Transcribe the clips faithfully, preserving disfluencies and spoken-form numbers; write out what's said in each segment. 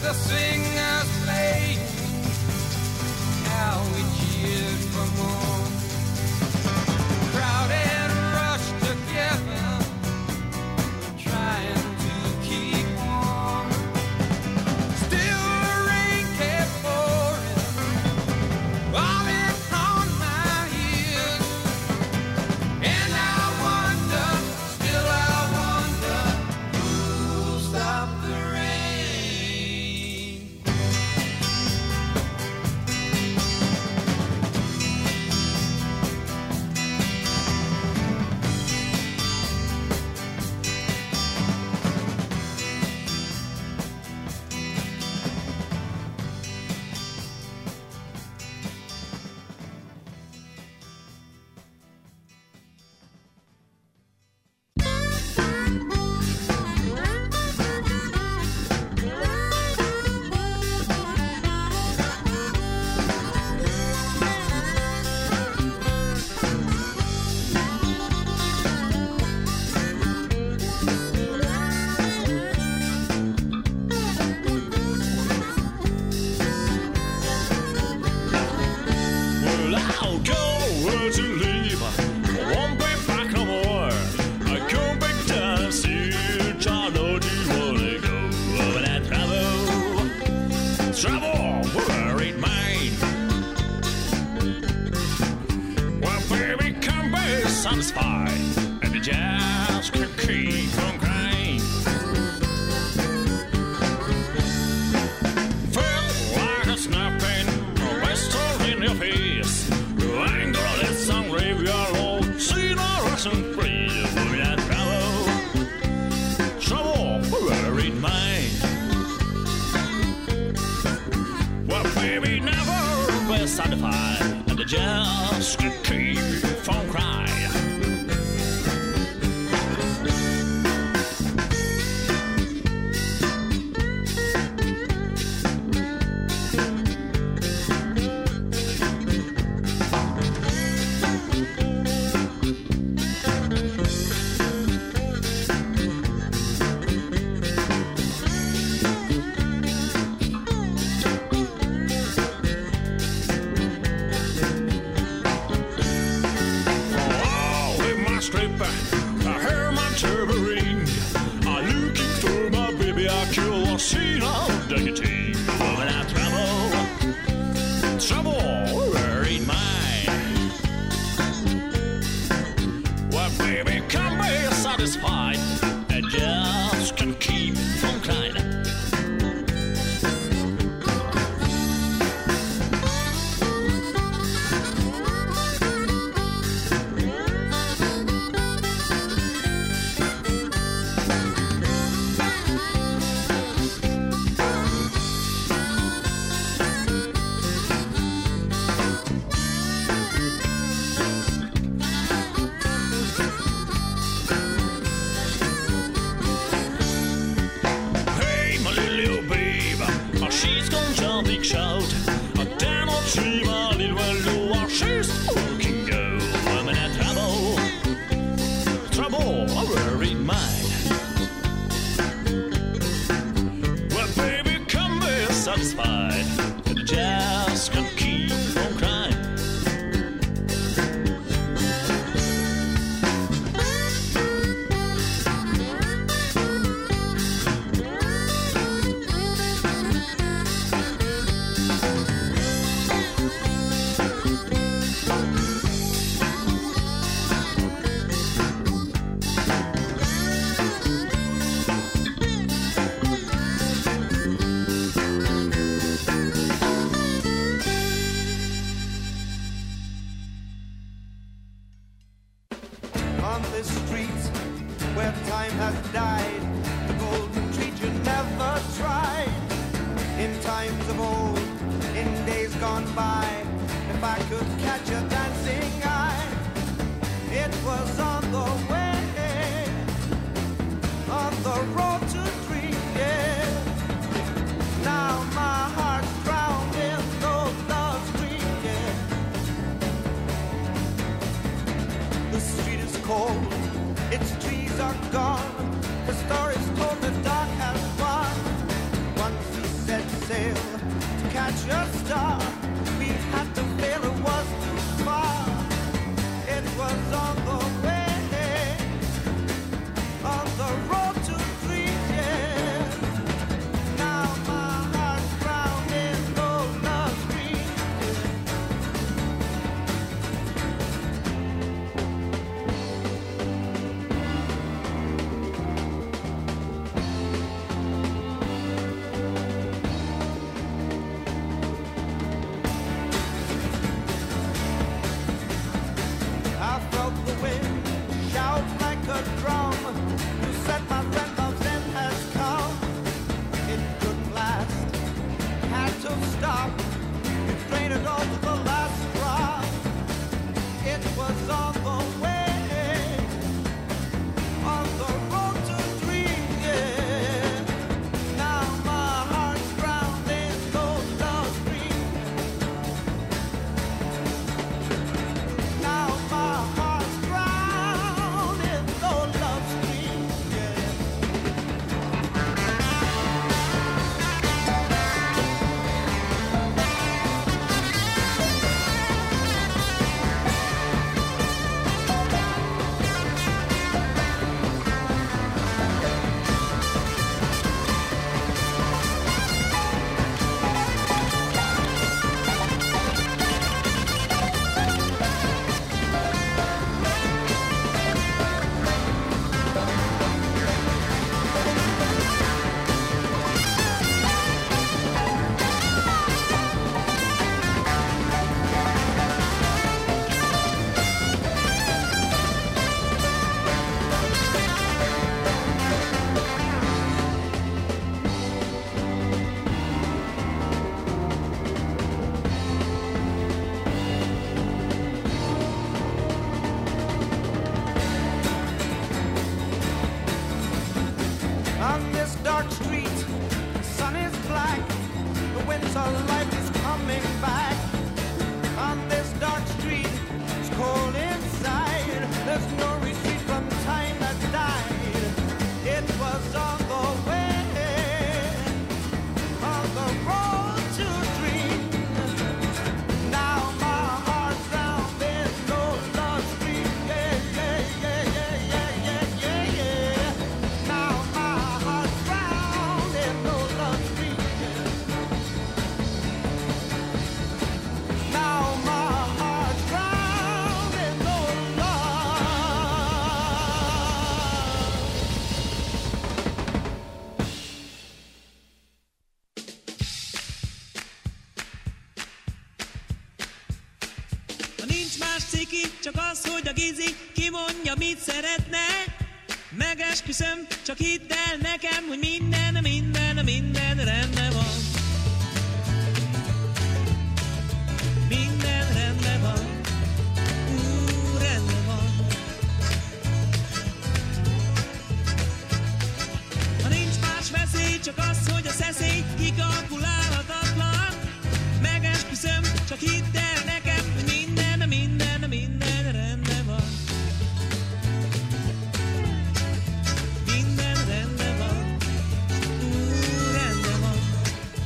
the singers played, how we cheered for more. Crowded rushed together, trying to keep warm. Still the rain kept pouring, falling on my ears. And I wonder, still I wonder, who'll stop the rain? Well, I'll go where to leave. I won't be back no more. I go back down, see I know you wanna go. When I travel, travel where it might. Well, baby, come be satisfied, and the jazz can keep on crying. Feel like a snapping, a whistle in your face. You ain't gonna let some leave your load. See no rushing free. When I travel, travel where it might. Well, baby, never be satisfied, and the jazz can keep from crying. Oh, with my stripper, I hear my tambourine. I'm looking for my baby, I kill a scene of dignity. When I travel, trouble where it might. Well, baby, come be satisfied, and just can keep from crying. Hey, my little babe, oh, she's gonna jump big shout. A damn old tree, my little well, oh, she's looking go. When I travel, trouble where it might. Well, baby, come be satisfied, and the jazz can keep on crying. On this street where time has died, the golden treat you never tried. In times of old, in days gone by, if I could catch a dancing eye, it was on the way, on the road to dream, yeah. Now my heart's drowned in those love's dream, yeah. The street is cold, its trees are gone, the story's told, the dark has won. Once he said sail to catch a star. We had to fail, it was too far. It was on the way, on the road to dreams. Now my heart's drowned in those love streams. I felt the wind shout like a drum. You said my friend love's end has come. It couldn't last, had to stop. You drained it all to the last drop. It was on the way, on the road to dreams. Yeah. Now my heart's drowned in those love streams. Now my heart's drowned in those love streams. Yeah. On this dark street, the sun is black. The winter light is coming back. On this dark street, it's cold inside. There's no retreat from time that died. It was on the way, on the road to dreams. Now my heart's drowned in those love streams. Yeah, yeah, yeah, yeah, yeah, yeah, yeah, yeah. Now my heart's drowned in those love streams. Now my heart's drowned in those love. Ha nincs más ciki, csak az, hogy a gizi kimondja, mit szeretne. Megesküszöm, csak hidd el nekem, hogy minden, minden, minden rendben van. Minden rendben van. Ú, rendben van. Ha nincs más veszély, csak az, hogy a szeszély kikalkulálhatatlan. Megesküszöm, csak hidd el nekem, hogy minden, minden, minden rendben van. Minden rendben van. Ú, rendben van.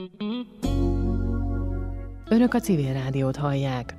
Önök a Civil Rádiót hallják.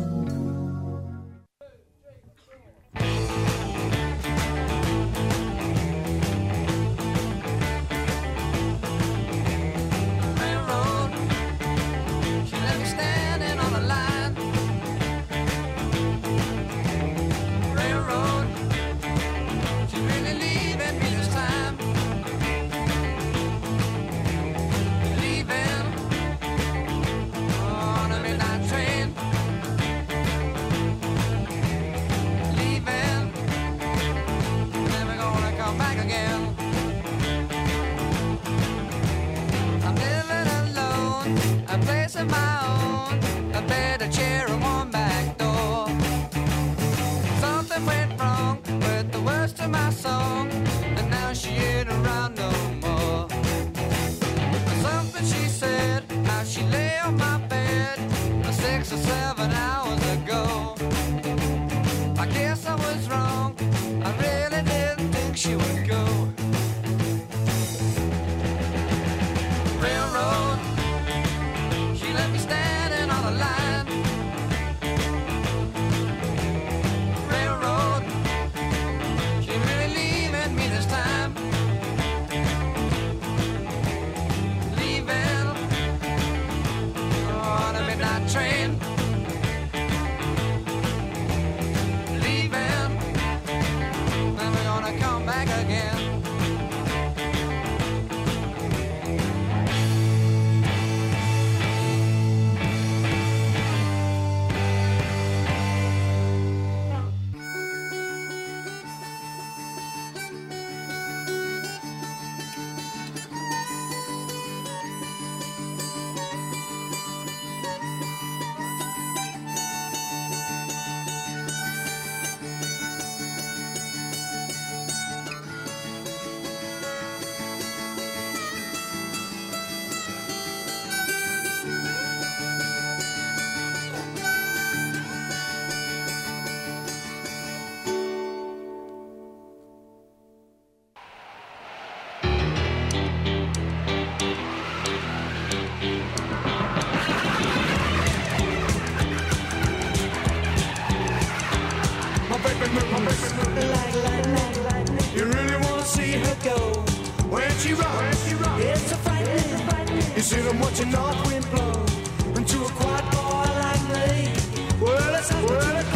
You really wanna see her go when she rocks. It's a frightening. You see them watching north wind blow into a quiet boy like me. Well, it's well, it's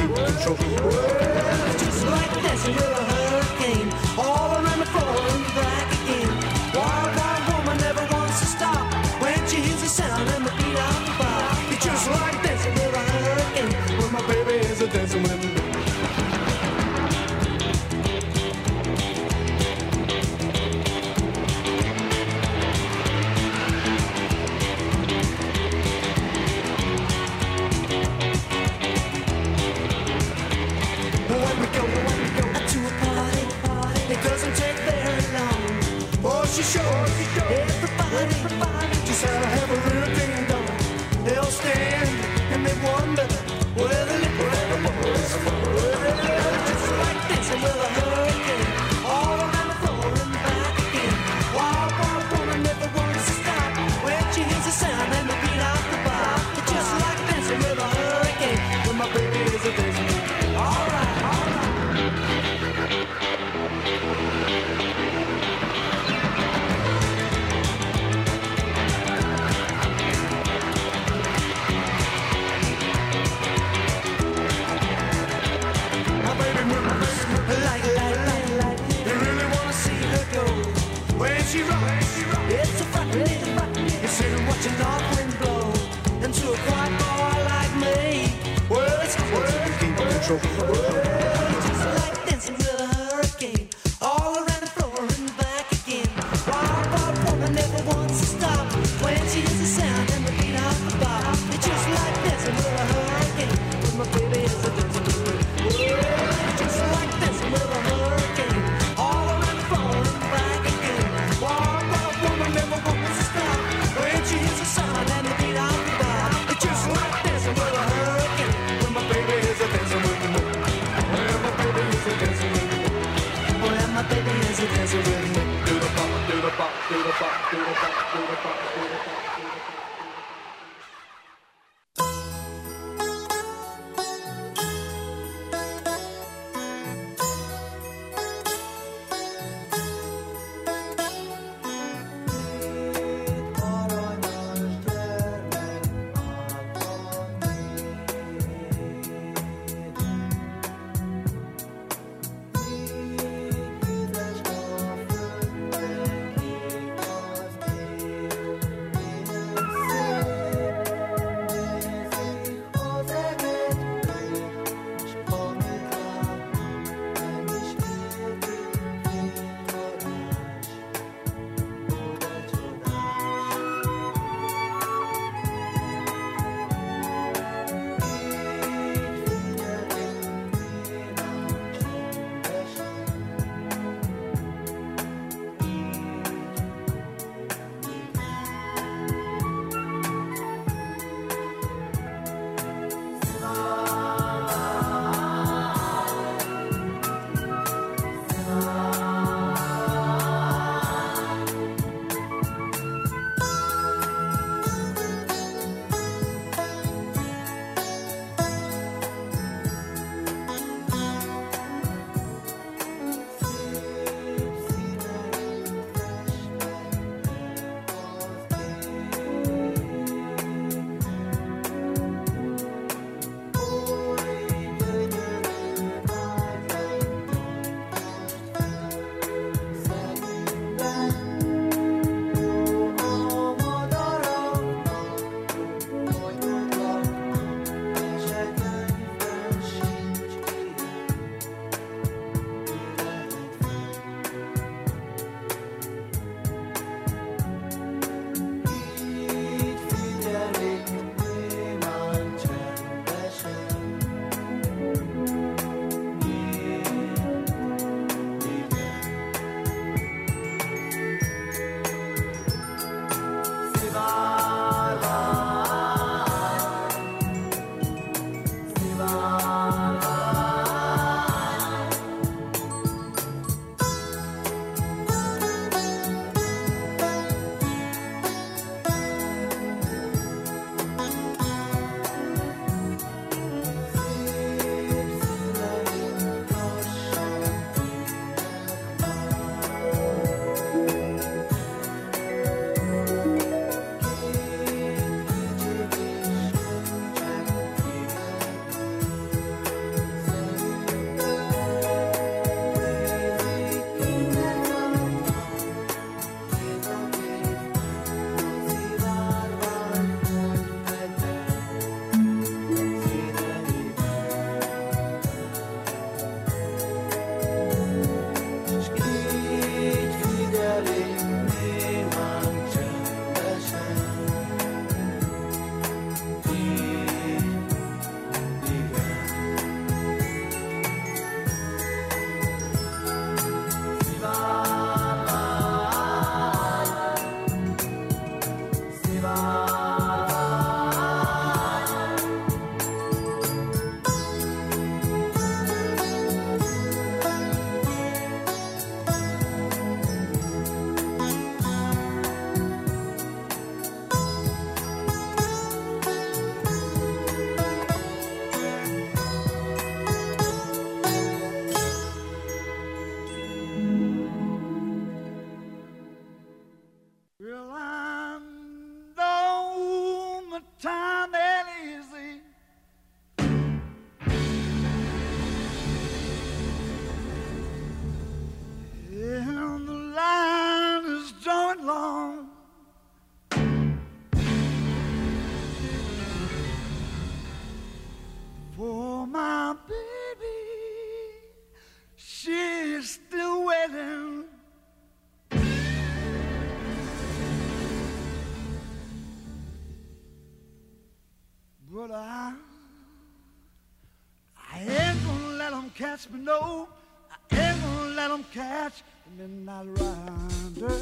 well, it's just like dancing with a hurricane all around the floor and back again. Wild, wild woman never wants to stop when she hears the sound and the beat of the bar. It's just like dancing with a hurricane when my baby is a dancing with me. She shows everybody, everybody just how to have a real ding dong. They'll stand and they wonder where the liquor was. Just like dancing with a hurricane, all around the floor and back again. Wild, wild woman never wants to stop when she hears the sound and the beat of the bar. It's just like dancing with a hurricane when my baby is a dancing. All right, all right. She rocks, it's a frightening. You see them watching north wind blow into a quiet boy like me. Well, it's well, you keep control. Well, it's just like dancing with a hurricane all around the floor and back again. Wild, wild woman never wants to stop when she hears the sound and the beat of the bar. It's just like dancing with a hurricane when my baby is a dancing with me. Well, it's just like dancing with a hurricane all around the floor and back again. Wild, wild woman never wants to stop when she hears the sound and the beat of the bar. It's just like dancing with a hurricane when my baby is a dancing with me. When my baby is a dancing with me. When my baby is a dancing with me. Do the pop, do the pop, do the pop, do the pop, do the pop, do the pop, do the pop. catch me, no. I ain't gonna let them catch the midnight rider.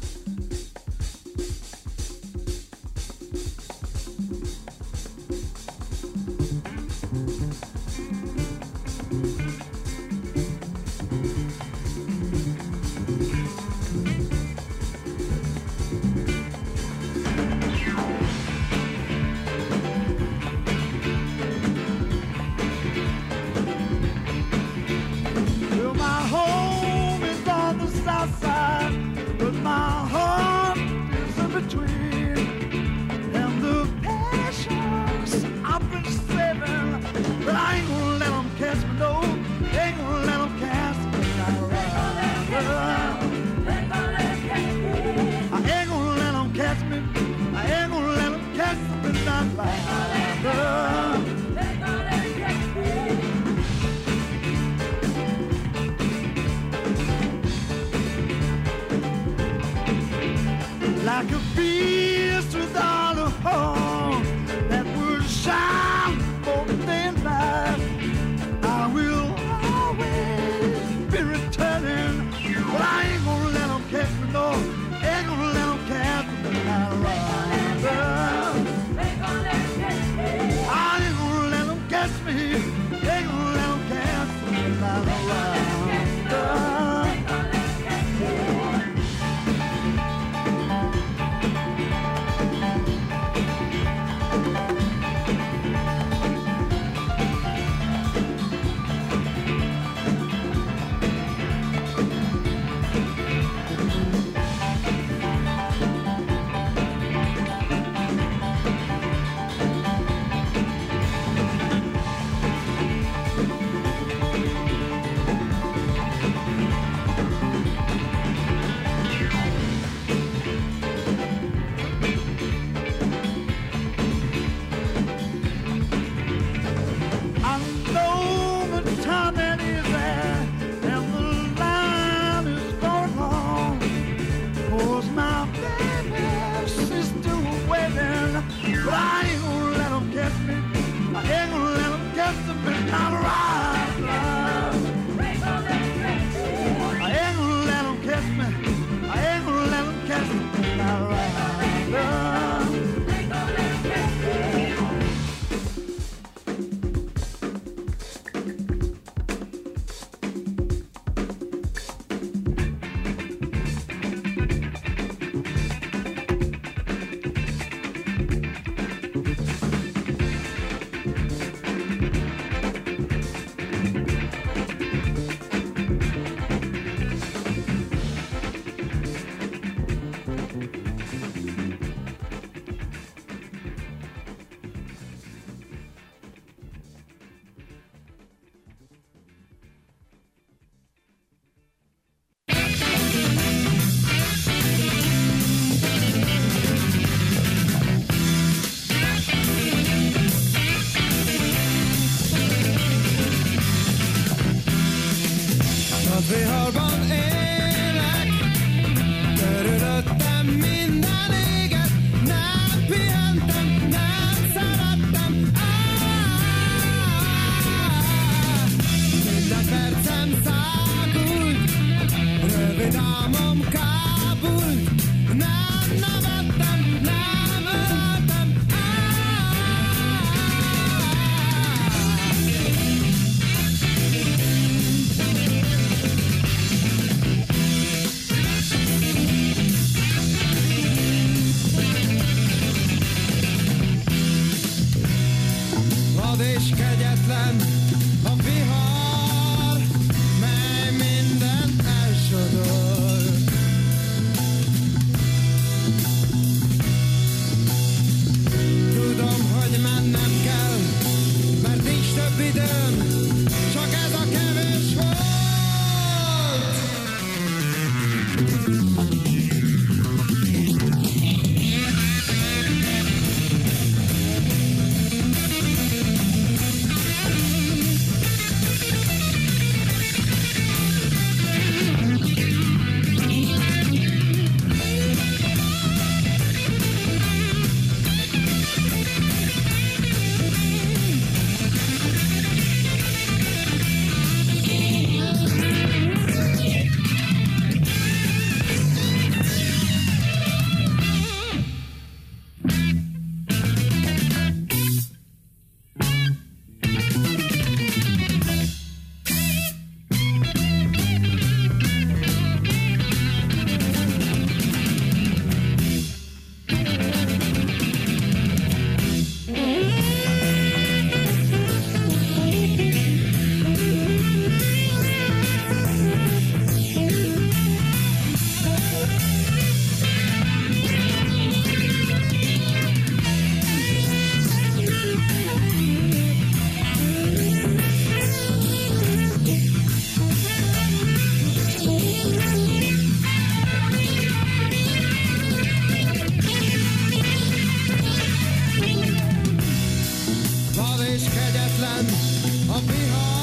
Like a beast without a horn that would shine both day and night, I will always be returning, but I ain't gonna let them catch me, no, ain't gonna let them catch me tonight. I ain't gonna let them catch me, ain't gonna let them catch me tonight. Viharban élek, körülöttem minden éget, nem pihentem, nem szerettem, minden percem szágult, rövid álmom kábult, nem nevettem, nem öleltem, és kegyetlen a vihar, mely mindent elsodor. Tudom, hogy mennem kell, mert nincs több időm, csak ez a kevés volt. és kegyetlen a vihar.